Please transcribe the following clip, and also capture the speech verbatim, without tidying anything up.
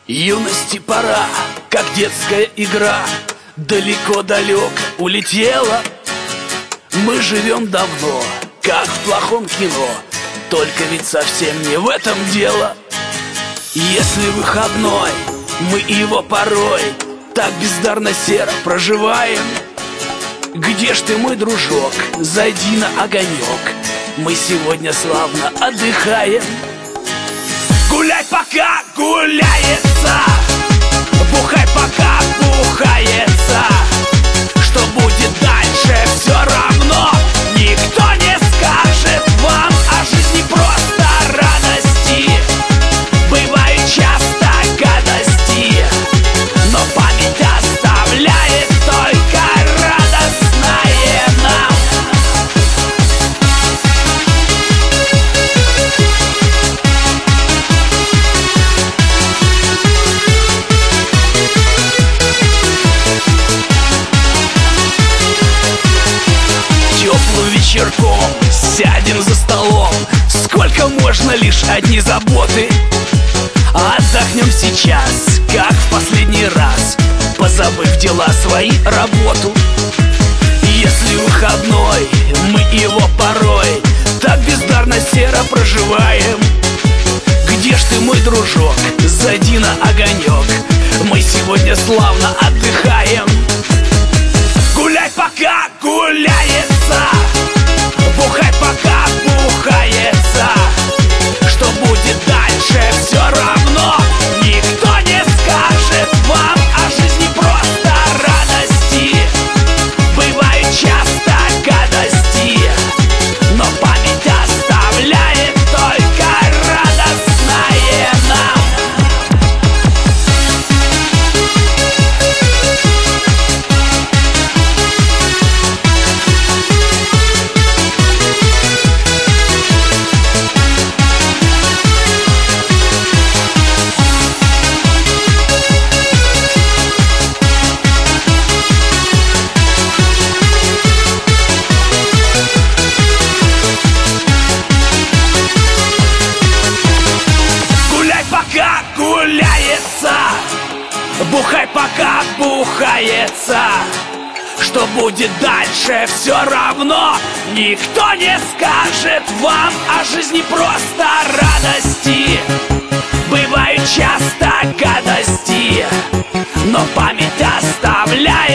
Юности пора, как детская игра, далеко-далеко улетела. Мы живем давно, как в плохом кино, только ведь совсем не в этом дело. Если выходной, мы его порой так бездарно серо проживаем. Где ж ты, мой дружок, зайди на огонек, мы сегодня славно отдыхаем. Гуляй, пока гуляется, бухай, пока бухается. Что будет дальше, все равно никто не скажет вам. О жизни просто радости, бывает часто гадости, но память оставляет только радостное нам. Теплым вечерком сядем за столом, сколько можно, лишь одни заботы. Отдохнем сейчас, как в последний раз, позабыв дела свои, работу. Если выходной, мы его порой так бездарно серо проживаем. Где ж ты, мой дружок, зайди на огонек, мы сегодня славно отдыхаем. Гуляй, пока гуляется, бухай, пока бухается. Что будет дальше, все равно никто не скажет вам. О жизни просто радости, бывает часто гадости, но память оставляет только радостное нам. Гуляется, бухай, пока бухается. Что будет дальше, все равно никто не скажет вам. О жизни просто радости, бывает часто гадости, но память оставляет